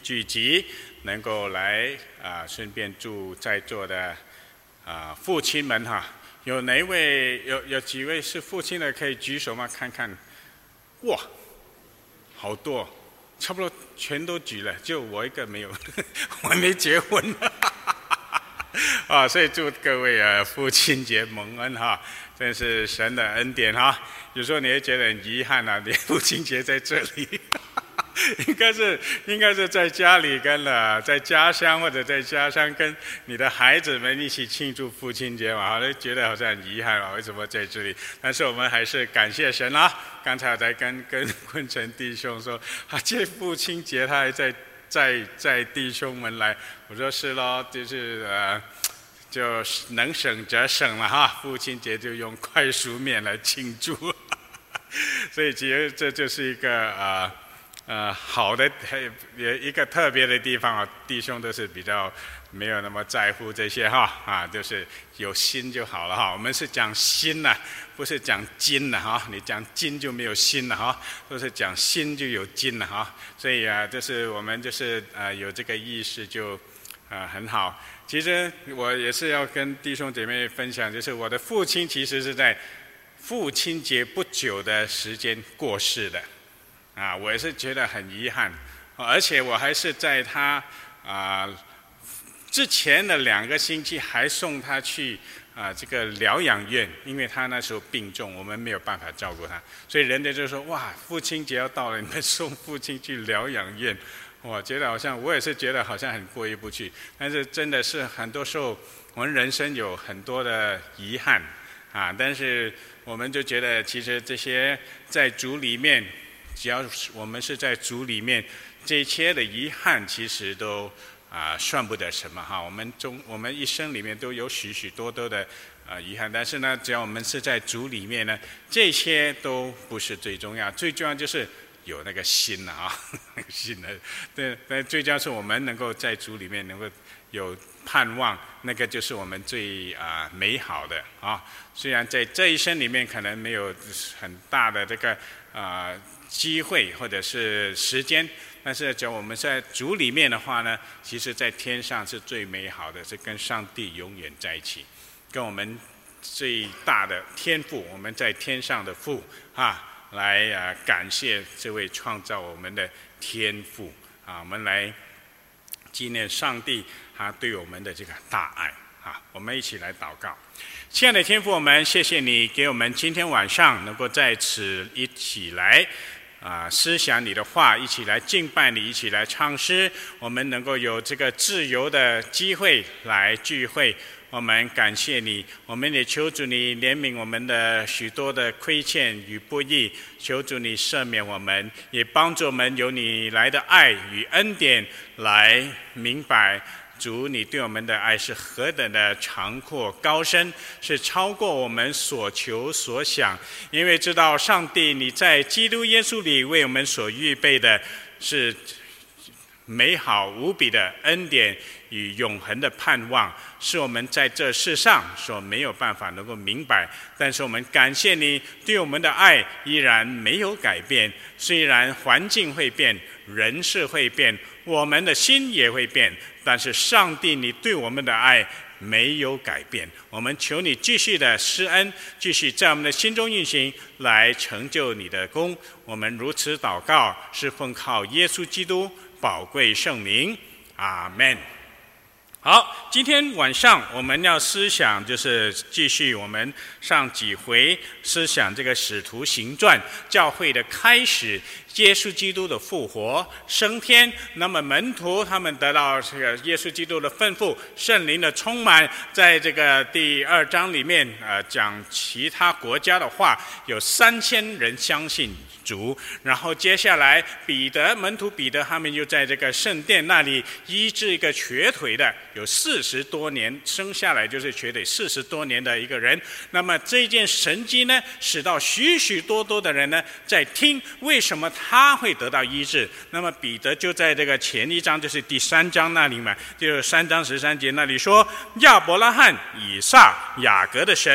聚集，能够来顺便祝在座的父亲们哈。有哪一位有几位是父亲的可以举手吗？看看，哇，好多，差不多全都举了，就我一个没有，我还没结婚。所以祝各位父亲节蒙恩哈，真是神的恩典哈。有时候你会觉得很遗憾啊，你父亲节在这里。应该是在家里跟在家乡或者在家乡跟你的孩子们一起庆祝父亲节嘛，好像觉得好像很遗憾啊，为什么在这里？但是我们还是感谢神啦。刚才我在跟坤城弟兄说，这父亲节他还在弟兄们来，我说是咯，就是就能省则省了哈，父亲节就用快熟面来庆祝，所以其实这就是一个好的一个特别的地方啊，弟兄都是比较没有那么在乎这些哈就是有心就好了哈。我们是讲心呐，不是讲金呐哈。你讲金就没有心了哈，都是讲心就有金了哈。所以就是我们就是有这个意识就很好。其实我也是要跟弟兄姐妹分享，就是我的父亲其实是在父亲节不久的时间过世的。我也是觉得很遗憾，而且我还是在他之前的2个星期还送他去这个疗养院，因为他那时候病重，我们没有办法照顾他，所以人家就说哇，父亲节要到了，你们送父亲去疗养院，我觉得我也是觉得好像很过意不去，但是真的是很多时候我们人生有很多的遗憾但是我们就觉得其实这些在主里面。只要我们是在主里面，这些的遗憾其实都算不得什么哈。我们一生里面都有许许多多的遗憾，但是呢，只要我们是在主里面呢，这些都不是最重要，最重要就是有那个心那个心的，对，但最重要是我们能够在主里面能够有盼望，那个就是我们最美好的虽然在这一生里面可能没有很大的这个机会或者是时间，但是只要我们在主里面的话呢，其实在天上是最美好的，是跟上帝永远在一起，跟我们最大的天父，我们在天上的父来感谢这位创造我们的天父我们来纪念上帝他对我们的这个大爱我们一起来祷告。亲爱的天父，我们谢谢你给我们今天晚上能够在此一起来思想你的话，一起来敬拜你，一起来唱诗，我们能够有这个自由的机会来聚会，我们感谢你，我们也求主你怜悯我们的许多的亏欠与不义，求主你赦免我们，也帮助我们有你来的爱与恩典来明白主你对我们的爱是何等的长阔高深，是超过我们所求所想，因为知道上帝你在基督耶稣里为我们所预备的是美好无比的恩典与永恒的盼望，是我们在这世上所没有办法能够明白，但是我们感谢你对我们的爱依然没有改变，虽然环境会变，人事会变，我们的心也会变，但是上帝你对我们的爱没有改变，我们求你继续的施恩，继续在我们的心中运行，来成就你的功。我们如此祷告，是奉靠耶稣基督宝贵圣名，阿们。好，今天晚上我们要思想就是继续我们上几回思想这个使徒行传教会的开始，耶稣基督的复活升天，那么门徒他们得到这个耶稣基督的吩咐，圣灵的充满，在这个第2章里面讲其他国家的话，有3000人相信主，然后接下来门徒彼得他们又在这个圣殿那里医治一个瘸腿的，有40多年生下来就是瘸腿40多年的一个人，那么这件神迹呢，使到许许多多的人呢在听为什么他会得到医治。那么彼得就在这个前一章，就是第3章那里嘛，就是3章13节那里说，亚伯拉罕、以撒、雅各的神，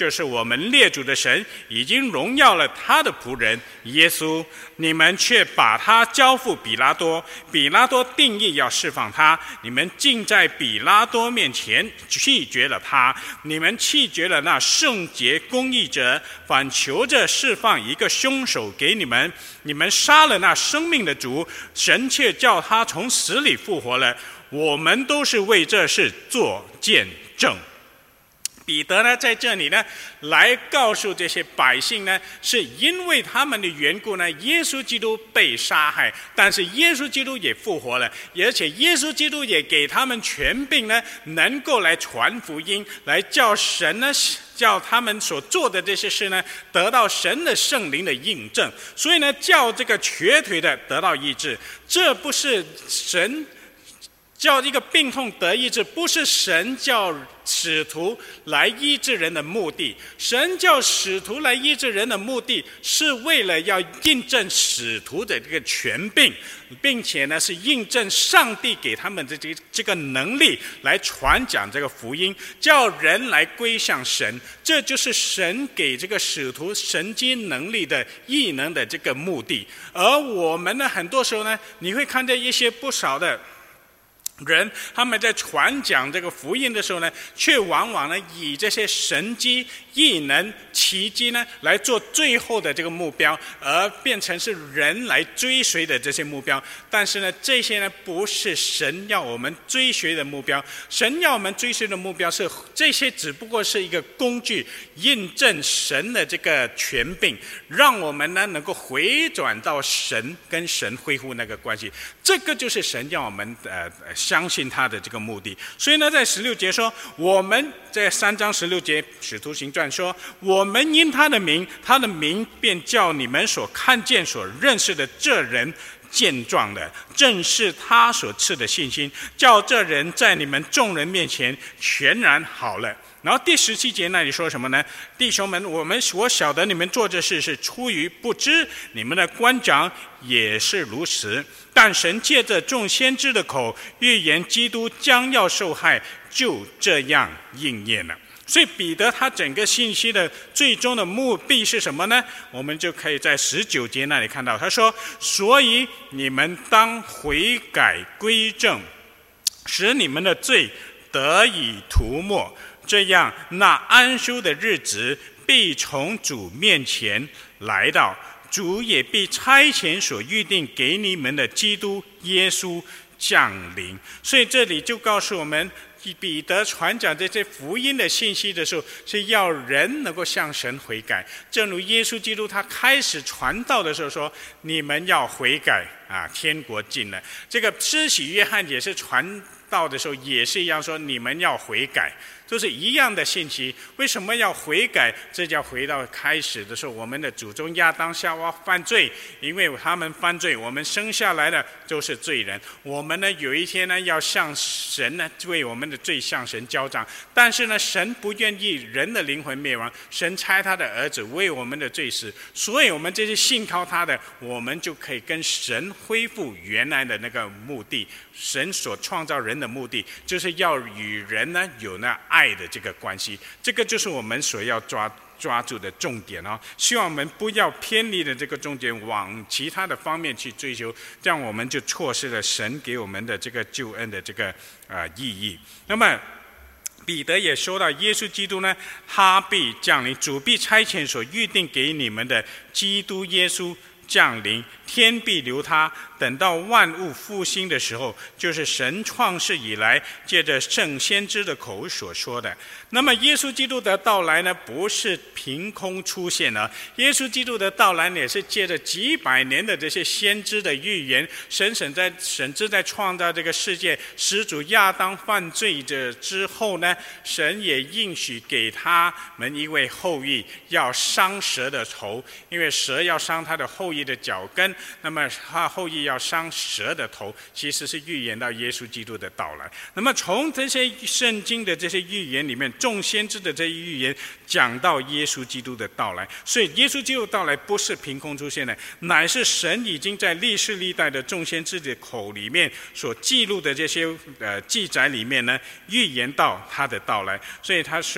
就是我们列祖的神已经荣耀了他的仆人耶稣，你们却把他交付比拉多，比拉多定义要释放他，你们竟在比拉多面前弃绝了他，你们弃绝了那圣洁公义者，反求着释放一个凶手给你们，你们杀了那生命的主，神却叫他从死里复活了，我们都是为这事做见证。彼得呢，在这里呢，来告诉这些百姓呢，是因为他们的缘故呢，耶稣基督被杀害，但是耶稣基督也复活了，而且耶稣基督也给他们权柄呢，能够来传福音，来叫神呢，叫他们所做的这些事呢，得到神的圣灵的印证，所以呢，叫这个瘸腿的得到医治，这不是神。叫一个病痛得医治，不是神叫使徒来医治人的目的，神叫使徒来医治人的目的，是为了要印证使徒的这个权柄，并且呢是印证上帝给他们的这个能力来传讲这个福音，叫人来归向神，这就是神给这个使徒神迹能力的异能的这个目的。而我们呢，很多时候呢，你会看见一些不少的人，他们在传讲这个福音的时候呢，却往往呢以这些神迹、异能、奇迹呢来做最后的这个目标，而变成是人来追随的这些目标。但是呢，这些呢不是神要我们追随的目标。神要我们追随的目标是这些，只不过是一个工具，印证神的这个权柄，让我们呢能够回转到神，跟神恢复那个关系。这个就是神要我们相信他的这个目的。所以呢，在16节说，我们在3章16节使徒行传说，我们因他的名便叫你们所看见所认识的这人健壮的，正是他所赐的信心，叫这人在你们众人面前全然好了。然后第17节那里说什么呢？弟兄们，我晓得你们做这事是出于不知，你们的官长也是如此。但神借着众先知的口预言基督将要受害，就这样应验了。所以彼得他整个信息的最终的目的是什么呢？我们就可以在19节那里看到，他说：所以你们当悔改归正，使你们的罪得以涂抹，这样那安舒的日子必从主面前来到，主也必差遣所预定给你们的基督耶稣降临。所以这里就告诉我们，彼得传讲这些福音的信息的时候，是要人能够向神悔改。正如耶稣基督他开始传道的时候说：你们要悔改啊，天国近了。这个施洗约翰也是传道的时候也是一样说：你们要悔改。都是一样的信息。为什么要悔改？这就要回到开始的时候，我们的祖宗亚当夏娃犯罪，因为他们犯罪，我们生下来的都是罪人。我们呢，有一天呢，要向神呢，为我们的罪向神交账。但是呢，神不愿意人的灵魂灭亡，神差他的儿子为我们的罪死，所以我们这些信靠他的，我们就可以跟神恢复原来的那个目的。神所创造人的目的，就是要与人呢有那爱的这个关系。这个就是我们所要抓住的重点哦。希望我们不要偏离的这个重点，往其他的方面去追求，这样我们就错失了神给我们的这个救恩的这个意义。那么彼得也说到，耶稣基督呢，他必降临，主必差遣所预定给你们的基督耶稣降临，天必留他，等到万物复兴的时候，就是神创世以来借着圣先知的口所说的。那么耶稣基督的到来呢，不是凭空出现的，耶稣基督的到来也是借着几百年的这些先知的预言。神之在创造这个世界，始祖亚当犯罪之后呢，神也应许给他们一位后裔，要伤蛇的头，因为蛇要伤他的后裔的脚跟，那么他后裔要伤蛇的头，其实是预言到耶稣基督的到来。那么从这些圣经的这些预言里面，众先知的这些预言讲到耶稣基督的到来，所以耶稣基督的到来不是凭空出现的，乃是神已经在历世历代的众先知的口里面所记录的这些记载里面呢，预言到他的到来。所以他说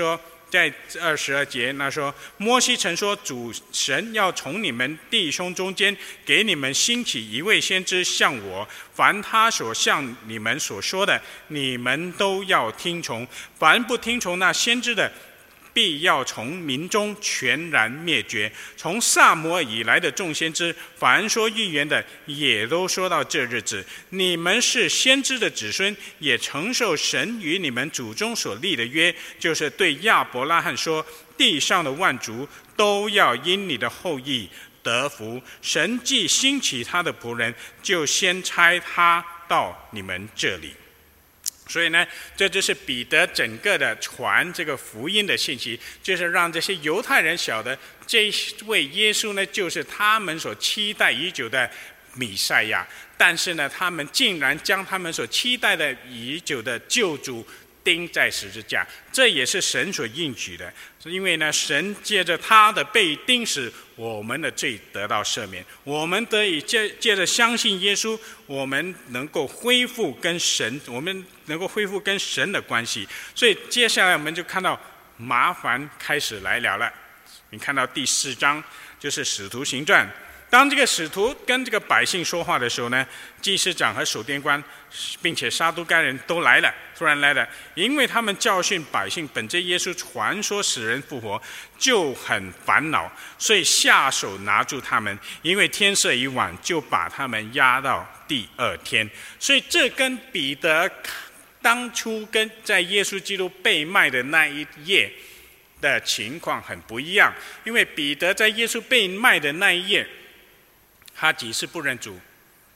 在22节那说，摩西曾说，主神要从你们弟兄中间给你们兴起一位先知像我，凡他所向你们所说的，你们都要听从。凡不听从那先知的，必要从民中全然灭绝。从撒母耳以来的众先知，凡说预言的，也都说到这日子。你们是先知的子孙，也承受神与你们祖宗所立的约，就是对亚伯拉罕说，地上的万族都要因你的后裔得福。神既兴起他的仆人，就先差他到你们这里。所以呢，这就是彼得整个的传这个福音的信息，就是让这些犹太人晓得，这位耶稣呢，就是他们所期待已久的弥赛亚。但是呢，他们竟然将他们所期待的已久的救主钉在十字架，这也是神所应许的。因为呢，神借着他的被钉死，我们的罪得到赦免，我们得以借着相信耶稣，我们能够恢复跟神的关系。所以接下来我们就看到麻烦开始来了。你看到第4章就是使徒行传。当这个使徒跟这个百姓说话的时候呢，祭司长和守殿官并且撒都该人都突然来了，因为他们教训百姓本着耶稣传说死人复活，就很烦恼，所以下手拿住他们，因为天色已晚，就把他们押到第2天。所以这跟彼得当初跟在耶稣基督被卖的那一夜的情况很不一样。因为彼得在耶稣被卖的那一夜，他几次不认主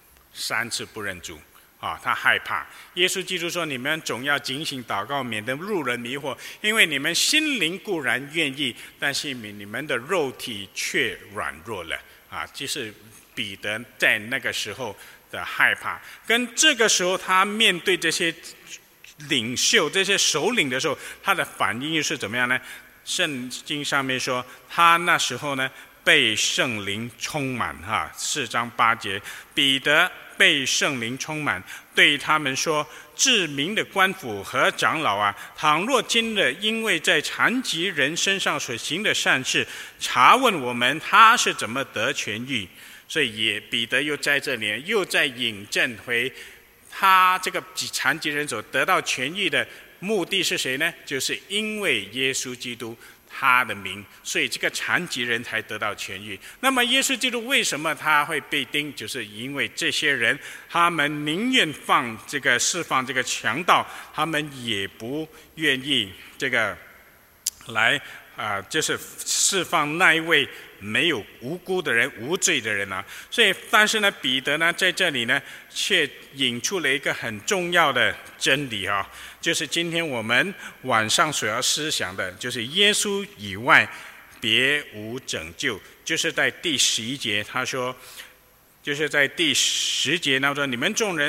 ？3次不认主他害怕。耶稣基督说，你们总要警醒祷告，免得入人迷惑，因为你们心灵固然愿意，但是你们的肉体却软弱了。就是彼得在那个时候的害怕，跟这个时候他面对这些领袖、这些首领的时候，他的反应又是怎么样呢？圣经上面说，他那时候呢，被圣灵充满，4章8节，彼得被圣灵充满，对他们说，至明的官府和长老啊，倘若今日因为在残疾人身上所行的善事，查问我们他是怎么得痊愈。所以彼得又在这里又在引证回他这个残疾人所得到痊愈的目的是谁呢？就是因为耶稣基督他的名，所以这个残疾人才得到痊愈。那么耶稣基督为什么他会被钉？就是因为这些人他们宁愿释放这个强盗，他们也不愿意这个来就是释放那一位没有无辜的人、无罪的人所以但是呢，彼得呢在这里呢却引出了一个很重要的真理就是今天我们晚上所要思想的，就是耶稣以外别无拯救。就是在第11节他说，就是在第10节他说，你们众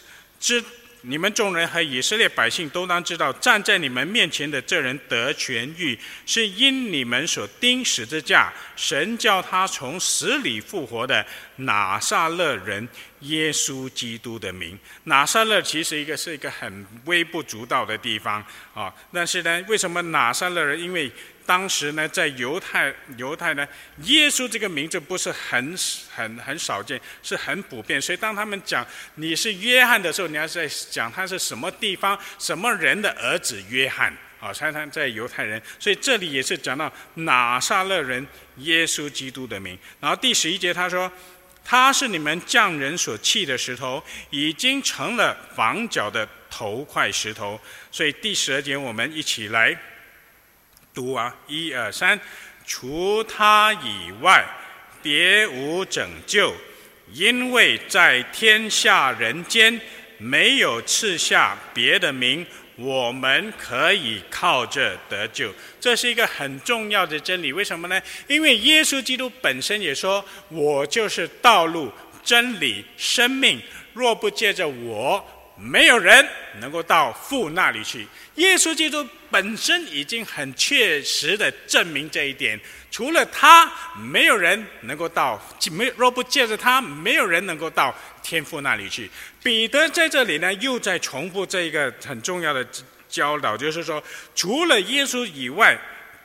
人和以色列百姓都当知道，站在你们面前的这人得痊愈，是因你们所钉十字架，神叫他从死里复活的拿撒勒人耶稣基督的名。拿撒勒其实是一个很微不足道的地方但是呢，为什么拿撒勒人？因为当时呢，在犹太呢，耶稣这个名字不是很少见，是很普遍。所以当他们讲你是约翰的时候，你要在讲他是什么地方、什么人的儿子约翰他在犹太人。所以这里也是讲到拿撒勒人耶稣基督的名。然后第11节他说，他是你们匠人所弃的石头，已经成了房角的头块石头。所以第12节我们一起来读1、2、3，除他以外别无拯救，因为在天下人间没有赐下别的名，我们可以靠着得救。这是一个很重要的真理。为什么呢？因为耶稣基督本身也说，我就是道路、真理、生命，若不借着我，没有人能够到父那里去。耶稣基督本身已经很确实的证明这一点，除了他，没有人能够若不借着他，没有人能够到天父那里去。彼得在这里呢，又在重复这一个很重要的教导，就是说，除了耶稣以外，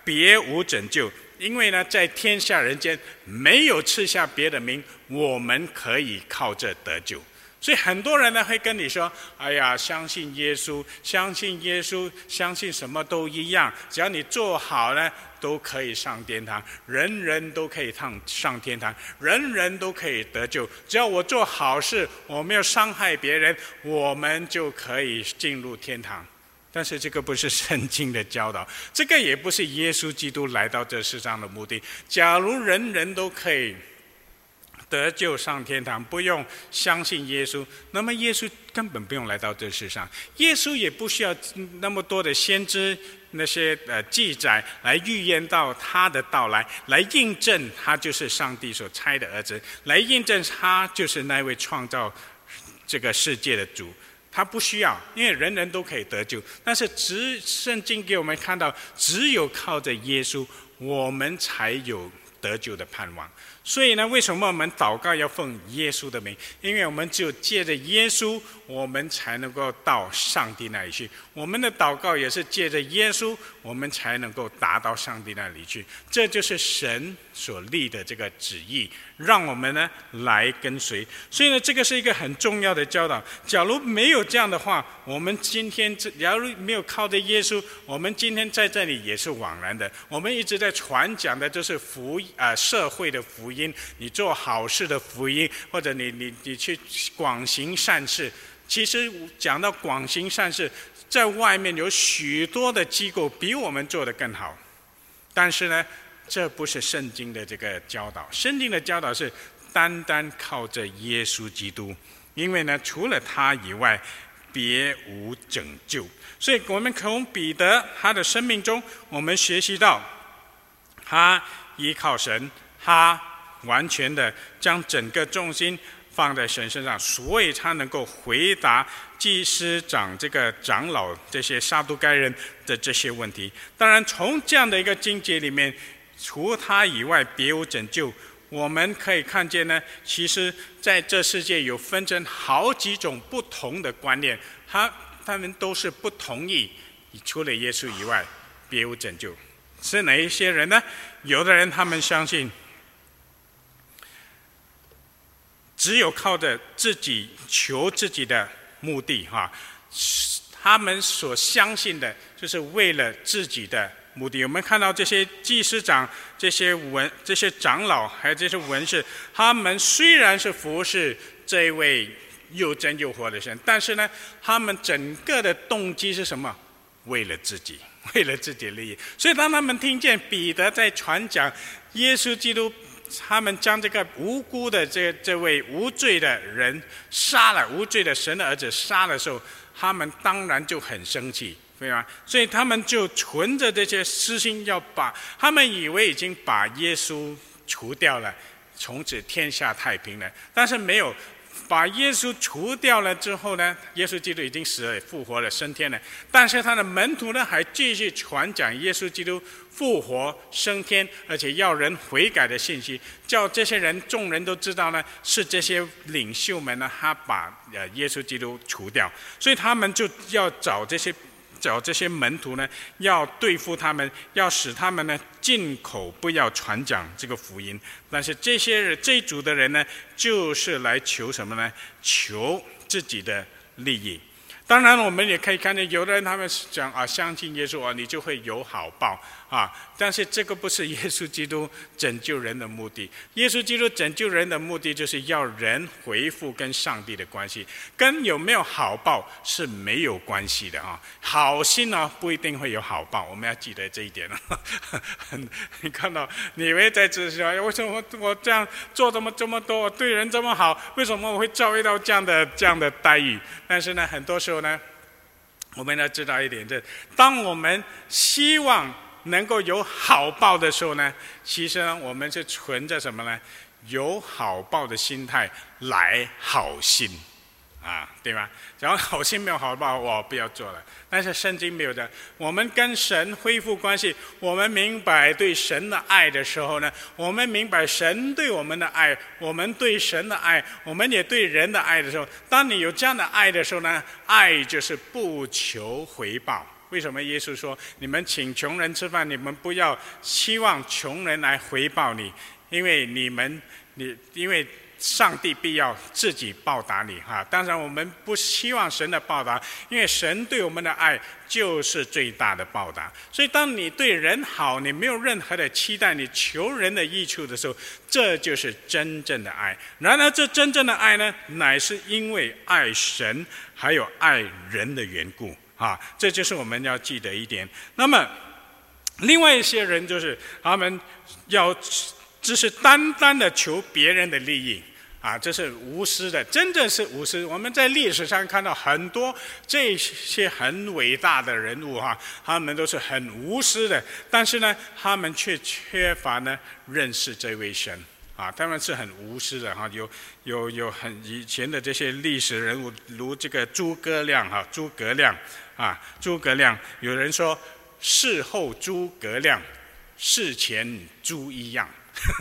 别无拯救。因为呢，在天下人间没有赐下别的名，我们可以靠这得救。所以很多人呢会跟你说：“哎呀，相信耶稣，相信耶稣，相信什么都一样，只要你做好呢，都可以上天堂，人人都可以上天堂，人人都可以得救。只要我做好事，我没有伤害别人，我们就可以进入天堂。”但是这个不是圣经的教导，这个也不是耶稣基督来到这世上的目的。假如人人都可以得救上天堂，不用相信耶稣，那么耶稣根本不用来到这世上，耶稣也不需要那么多的先知那些记载来预言到他的到来，来印证他就是上帝所差的儿子，来印证他就是那位创造这个世界的主。他不需要，因为人人都可以得救。但是圣经给我们看到，只有靠着耶稣，我们才有得救的盼望。所以呢，为什么我们祷告要奉耶稣的名？因为我们只有借着耶稣，我们才能够到上帝那里去。我们的祷告也是借着耶稣，我们才能够达到上帝那里去。这就是神所立的这个旨意，让我们呢来跟随。所以呢，这个是一个很重要的教导。假如没有这样的话，我们今天假如没有靠着耶稣，我们今天在这里也是枉然的。我们一直在传讲的就是社会的福音，你做好事的福音，或者你去广行善事。其实讲到广行善事，在外面有许多的机构比我们做得更好，但是呢，这不是圣经的这个教导。圣经的教导是单单靠着耶稣基督，因为呢，除了他以外，别无拯救。所以我们从彼得他的生命中，我们学习到，他依靠神，他完全的将整个重心放在神身上，所以他能够回答祭司长这个长老这些撒都该人的这些问题。当然从这样的一个经节里面，除他以外别无拯救，我们可以看见呢，其实在这世界有分成好几种不同的观念，他们都是不同意除了耶稣以外别无拯救。是哪一些人呢？有的人他们相信只有靠着自己求自己的目的他们所相信的就是为了自己的目的。我们看到这些祭司长、这些长老还有这些文士，他们虽然是服侍这一位又真又活的神，但是呢，他们整个的动机是什么？为了自己，为了自己的利益。所以当他们听见彼得在传讲耶稣基督，他们将这个无辜的这位无罪的人杀了，无罪的神的儿子杀的时候，他们当然就很生气，对吗？所以他们就存着这些私心，他们以为已经把耶稣除掉了，从此天下太平了。但是没有，把耶稣除掉了之后呢，耶稣基督已经死了、复活了、升天了。但是他的门徒呢，还继续传讲耶稣基督复活、升天，而且要人悔改的信息，叫这些人、众人都知道呢，是这些领袖们呢，他把耶稣基督除掉。所以他们就要找这些门徒呢，要对付他们，要使他们呢进口不要传讲这个福音。但是这一组的人呢，就是来求什么呢？求自己的利益。当然我们也可以看见有的人他们讲相信耶稣你就会有好报但是这个不是耶稣基督拯救人的目的。耶稣基督拯救人的目的就是要人恢复跟上帝的关系，跟有没有好报是没有关系的好心不一定会有好报，我们要记得这一点你看到你以为在这说为什么我这样做这么多，我对人这么好，为什么我会遭遇到这样的待遇？但是呢，很多时候呢，我们要知道一点，就是当我们希望能够有好报的时候呢，其实呢，我们是存着什么呢？有好报的心态来好心对吧？假如好心没有好报，我不要做了。但是圣经没有的，我们跟神恢复关系，我们明白对神的爱的时候呢，我们明白神对我们的爱，我们对神的爱，我们也对人的爱的时候，当你有这样的爱的时候呢，爱就是不求回报为什么耶稣说你们请穷人吃饭，你们不要期望穷人来回报你，因为上帝必要自己报答你哈。当然我们不希望神的报答，因为神对我们的爱就是最大的报答。所以当你对人好，你没有任何的期待，你求人的益处的时候，这就是真正的爱。然而这真正的爱呢，乃是因为爱神还有爱人的缘故啊，这就是我们要记得一点。那么另外一些人就是他们只是单单的求别人的利益啊，这是无私的，真正是无私。我们在历史上看到很多这些很伟大的人物哈，他们都是很无私的，但是呢，他们却缺乏呢认识这位神啊，他们是很无私的哈。有很以前的这些历史人物，如这个诸葛亮，有人说事后诸葛亮，事前猪一样。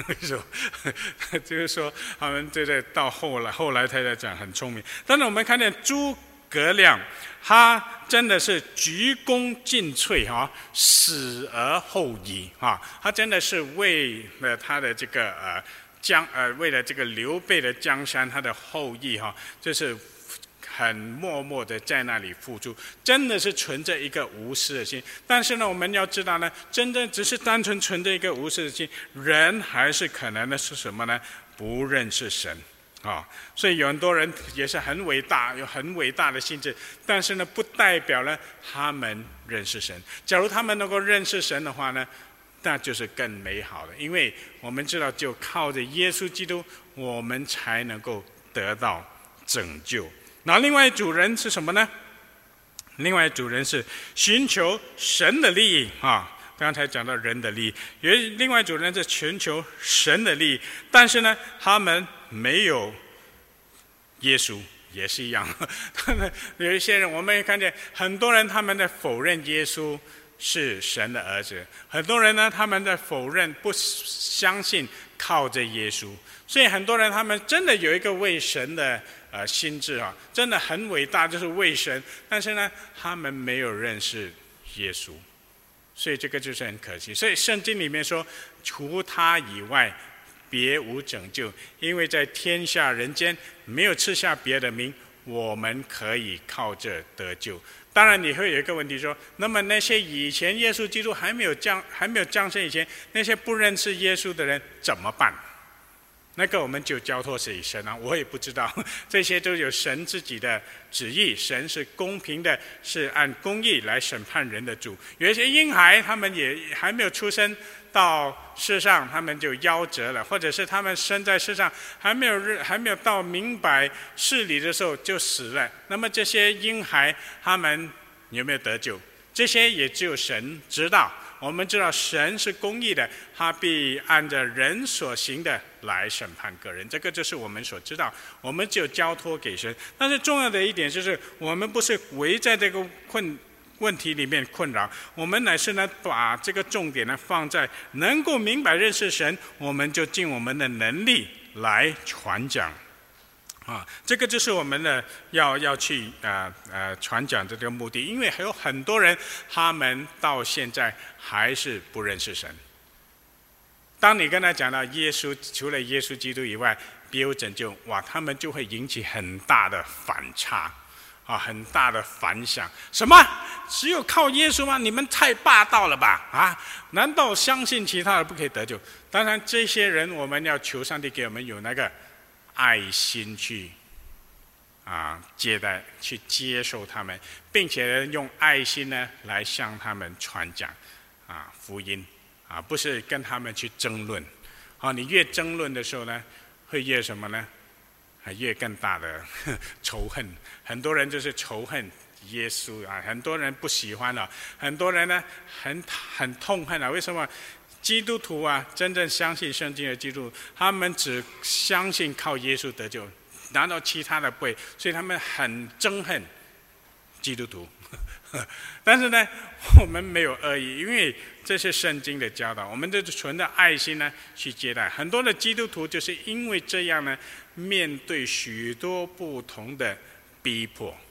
就是说，他们到后来他在讲很聪明。但是我们看见诸葛亮，他真的是鞠躬尽瘁哈，死而后已哈。他真的是为了他的这个为了这个刘备的江山，他的后裔哈，就是很默默的在那里付出，真的是存着一个无私的心。但是呢，我们要知道呢，真正只是单纯存着一个无私的心，人还是可能的是什么呢？不认识神啊。所以有很多人也是很伟大，有很伟大的心智，但是呢，不代表呢他们认识神。假如他们能够认识神的话呢，那就是更美好的，因为我们知道，就靠着耶稣基督，我们才能够得到拯救。那另外一组人是什么呢？另外一组人是寻求神的利益啊。刚才讲到人的利益，有另外一组人是寻求神的利益，但是呢，他们没有耶稣，也是一样。有一些人，我们也看见很多人，他们在否认耶稣是神的儿子，很多人呢，他们在否认，不相信靠着耶稣。所以很多人他们真的有一个为神的心智啊，真的很伟大，就是为神，但是呢，他们没有认识耶稣，所以这个就是很可惜。所以圣经里面说，除他以外，别无拯救，因为在天下人间没有赐下别的名，我们可以靠着得救。当然你会有一个问题说，那么那些以前耶稣基督还没有降生以前，那些不认识耶稣的人怎么办？那个我们就交托给神啊，我也不知道，这些都有神自己的旨意，神是公平的，是按公义来审判人的主。有一些婴孩，他们也还没有出生到世上，他们就夭折了，或者是他们生在世上还没有到明白事理的时候就死了。那么这些婴孩，他们有没有得救？这些也只有神知道。我们知道神是公义的，他必按照人所行的来审判个人，这个就是我们所知道，我们只有交托给神。但是重要的一点就是，我们不是围在这个问题里面困扰，我们乃是呢把这个重点呢放在能够明白认识神，我们就尽我们的能力来传讲。这个就是我们的要去传讲的这个目的，因为还有很多人，他们到现在还是不认识神。当你跟他讲到耶稣，除了耶稣基督以外，别无拯救，哇，他们就会引起很大的反差，很大的反响。什么？只有靠耶稣吗？你们太霸道了吧！难道相信其他的不可以得救？当然，这些人我们要求上帝给我们有那个爱心去接待，去接受他们，并且用爱心呢来向他们传讲福音不是跟他们去争论。你越争论的时候呢，会越什么呢？越更大的仇恨。很多人就是仇恨耶稣很多人不喜欢了，很多人呢很痛恨为什么？基督徒真正相信圣经的基督徒，他们只相信靠耶稣得救，难道其他的不会？所以他们很憎恨基督徒。但是呢，我们没有恶意，因为这是圣经的教导，我们就是存着爱心呢去接待。很多的基督徒就是因为这样呢，面对许多不同的逼迫，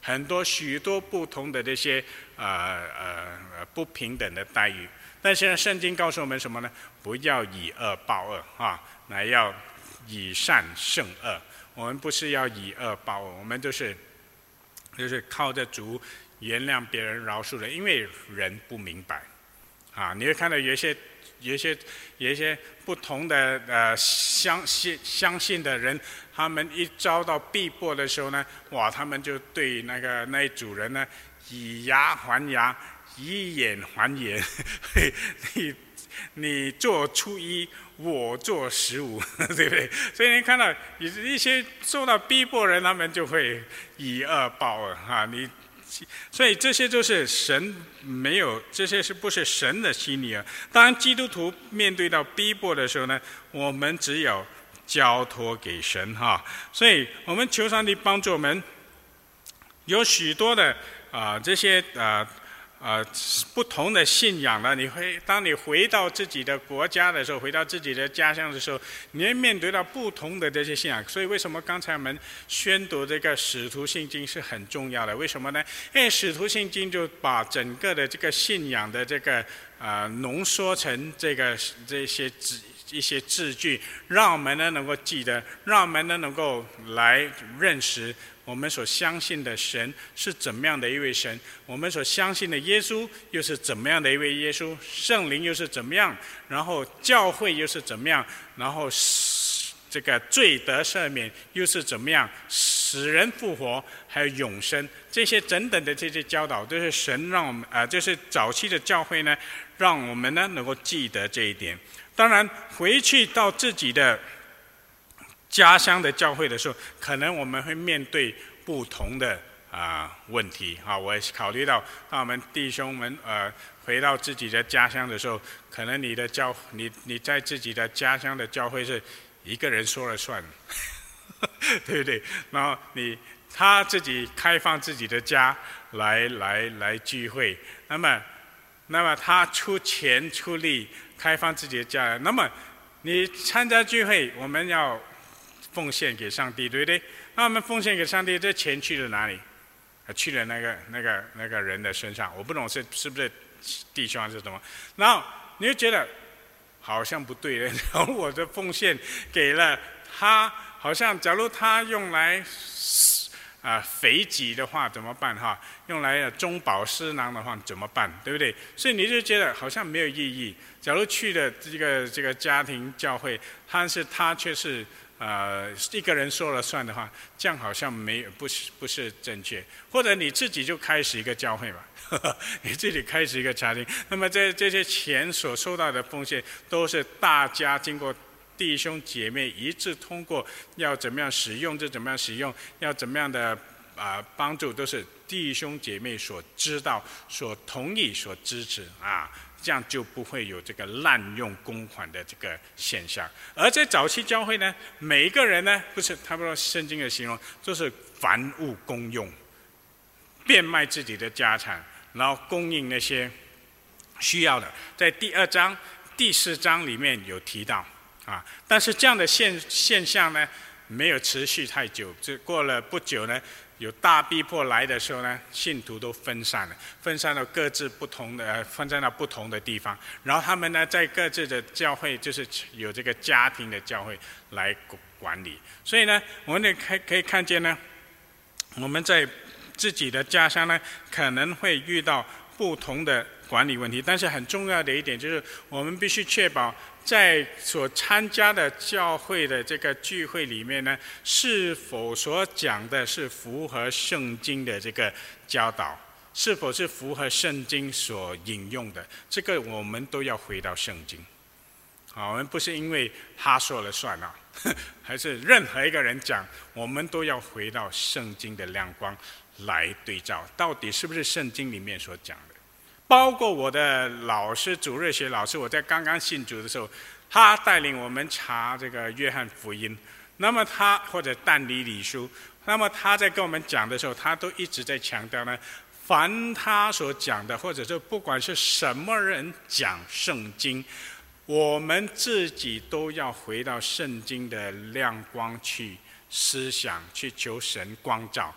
很多许多不同的这些不平等的待遇。但是呢，圣经告诉我们什么呢？不要以恶报恶啊，乃要以善胜恶。我们不是要以恶报恶，我们就是靠着主原谅别人、饶恕人，因为人不明白啊。你会看到有一些不同的相信的人，他们一遭到逼迫的时候呢，哇，他们就对那一组人呢以牙还牙，以眼还眼，你做初一，我做15，对不对？所以你看到一些受到逼迫人，他们就会以恶报恶啊！所以这些就是神没有，这些是不是神的心意啊？当然，基督徒面对到逼迫的时候呢，我们只有交托给神哈。所以我们求上帝帮助我们，有许多的这些不同的信仰呢，当你回到自己的国家的时候，回到自己的家乡的时候，你会面对到不同的这些信仰。所以为什么刚才我们宣读这个使徒信经是很重要的？为什么呢？因为使徒信经就把整个的这个信仰的这个浓缩成这些一些字句，让我们呢能够记得，让我们呢能够来认识我们所相信的神是怎么样的一位神，我们所相信的耶稣又是怎么样的一位耶稣，圣灵又是怎么样，然后教会又是怎么样，然后这个罪得赦免又是怎么样，死人复活还有永生，这些等等的这些教导，都是神让我们就是早期的教会呢，让我们呢能够记得这一点。当然回去到自己的家乡的教会的时候，可能我们会面对不同的问题啊。我也考虑到，当我们弟兄们回到自己的家乡的时候，可能你在自己的家乡的教会是一个人说了算，对不对？然后他自己开放自己的家来聚会，那么他出钱出力开放自己的家，那么你参加聚会，我们要奉献给上帝，对不对？那我们奉献给上帝，这钱去了哪里？去了那个人的身上。我不懂是不是弟兄还是什么？然后你就觉得好像不对了。然后我的奉献给了他，好像假如他用来肥己的话怎么办哈？用来中饱私囊的话怎么办？对不对？所以你就觉得好像没有意义。假如去了这个家庭教会，他却是一个人说了算的话，这样好像不是正确。或者你自己就开始一个教会吧，你自己开始一个家庭，那么这些钱所收到的奉献，都是大家经过弟兄姐妹一致通过，要怎么样使用就怎么样使用，要怎么样的帮助，都是弟兄姐妹所知道、所同意、所支持啊。这样就不会有这个滥用公款的这个现象。而在早期教会呢，每一个人呢，差不多圣经的形容，就是凡物公用，变卖自己的家产，然后供应那些需要的。在第2章、第4章里面有提到啊，但是这样的现象呢，没有持续太久，这过了不久呢。有大逼迫来的时候呢，信徒都分散到各自不同的，分散到不同的地方。然后他们呢，在各自的教会，就是有这个家庭的教会来管理。所以呢，我们也可以看见呢，我们在自己的家乡呢，可能会遇到不同的管理问题。但是很重要的一点就是，我们必须确保在所参加的教会的这个聚会里面呢，是否所讲的是符合圣经的这个教导，是否是符合圣经所引用的，这个我们都要回到圣经。我们不是因为他说了算啊，还是任何一个人讲，我们都要回到圣经的亮光来对照，到底是不是圣经里面所讲的。包括我的老师，主日学老师，我在刚刚信主的时候，他带领我们查这个约翰福音，那么或者但以理书，那么他在跟我们讲的时候，他都一直在强调呢，凡他所讲的，或者是不管是什么人讲圣经，我们自己都要回到圣经的亮光去思想，去求神光照。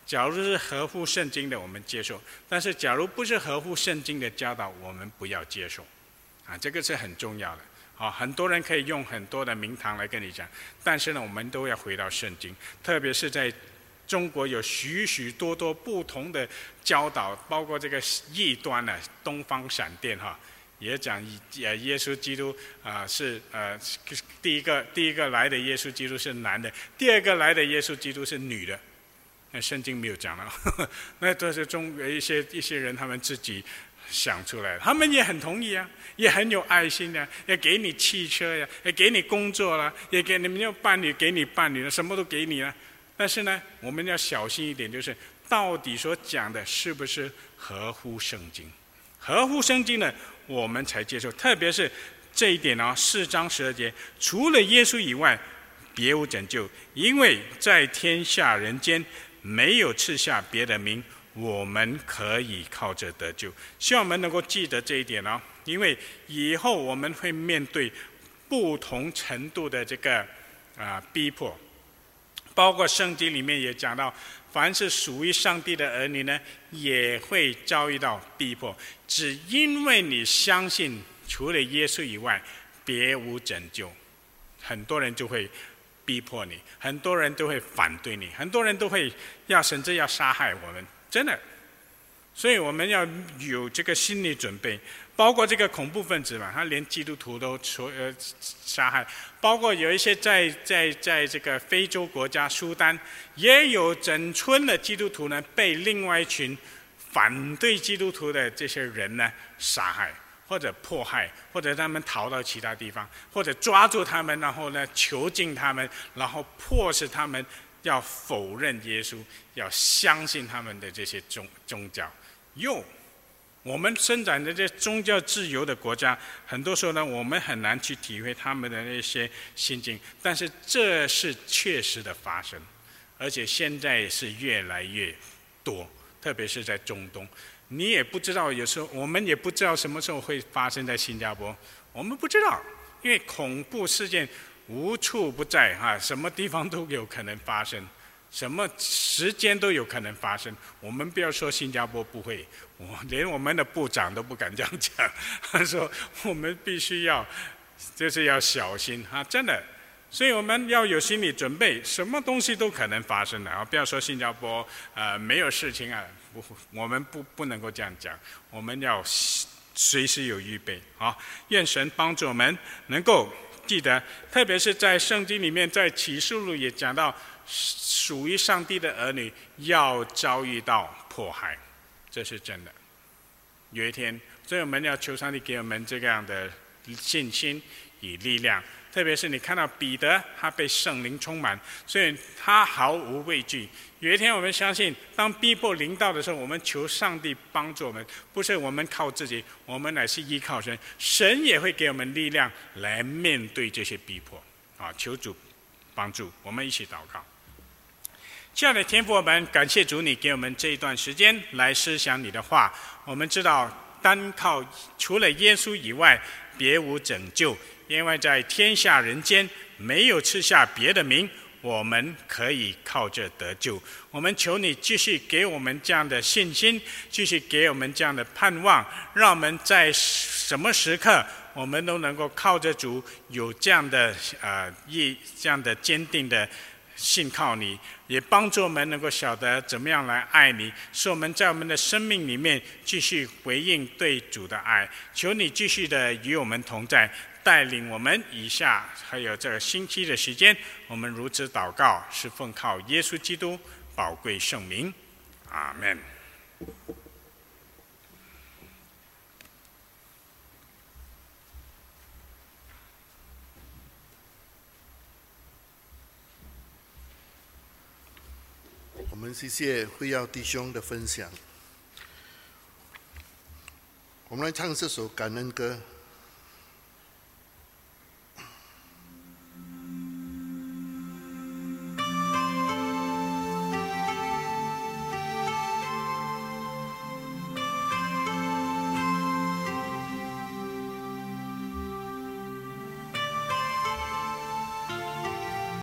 假如是合乎圣经的，我们接受；但是假如不是合乎圣经的教导，我们不要接受。这个是很重要的。很多人可以用很多的名堂来跟你讲，但是呢，我们都要回到圣经，特别是在中国有许许多多不同的教导，包括这个异端的东方闪电也讲耶稣基督是第一个来的耶稣基督是男的，第二个来的耶稣基督是女的。那圣经没有讲了，那都是一些人他们自己想出来的，他们也很同意啊，也很有爱心啊，也给你汽车呀，也给你工作啦，也给你们有伴侣，给你伴侣了，什么都给你了。但是呢，我们要小心一点，就是到底所讲的是不是合乎圣经？合乎圣经呢，我们才接受。特别是这一点4章12节，除了耶稣以外，别无拯救，因为在天下人间没有赐下别的名，我们可以靠着得救。希望我们能够记得这一点因为以后我们会面对不同程度的这个逼迫，包括圣经里面也讲到，凡是属于上帝的儿女呢，也会遭遇到逼迫，只因为你相信除了耶稣以外别无拯救。很多人就会逼迫你，很多人都会反对你，很多人都会甚至要杀害我们，真的。所以我们要有这个心理准备，包括这个恐怖分子嘛，他连基督徒都杀害，包括有一些在这个非洲国家苏丹，也有整村的基督徒呢被另外一群反对基督徒的这些人呢杀害，或者迫害，或者他们逃到其他地方，或者抓住他们，然后呢囚禁他们，然后迫使他们要否认耶稣，要相信他们的这些宗教。我们生长在这宗教自由的国家，很多时候呢，我们很难去体会他们的那些心境，但是这是确实的发生，而且现在是越来越多，特别是在中东。你也不知道，有时候我们也不知道什么时候会发生在新加坡，我们不知道，因为恐怖事件无处不在什么地方都有可能发生，什么时间都有可能发生。我们不要说新加坡不会，连我们的部长都不敢这样讲，他说我们必须要小心真的。所以我们要有心理准备，什么东西都可能发生的不要说新加坡没有事情我们不能够这样讲，我们要随时有预备愿神帮助我们能够记得，特别是在圣经里面，在启示录也讲到，属于上帝的儿女要遭遇到迫害，这是真的。有一天，所以我们要求上帝给我们这样的信心与力量。特别是你看到彼得，他被圣灵充满，所以他毫无畏惧。有一天我们相信，当逼迫临到的时候，我们求上帝帮助我们，不是我们靠自己，我们乃是依靠神，神也会给我们力量来面对这些逼迫求主帮助。我们一起祷告。亲爱的天父，我们感谢主，你给我们这一段时间来思想你的话。我们知道单靠除了耶稣以外别无拯救，因为在天下人间没有赐下别的名，我们可以靠着得救。我们求你继续给我们这样的信心，继续给我们这样的盼望，让我们在什么时刻我们都能够靠着主，有这样的这样的坚定的信靠你，也帮助我们能够晓得怎么样来爱你，使我们在我们的生命里面继续回应对主的爱。求你继续的与我们同在，带领我们以下还有这个星期的时间，我们如此祷告，是奉靠耶稣基督宝贵圣名，阿们。 我们谢谢会耀弟兄的分享。我们来唱这首感恩歌。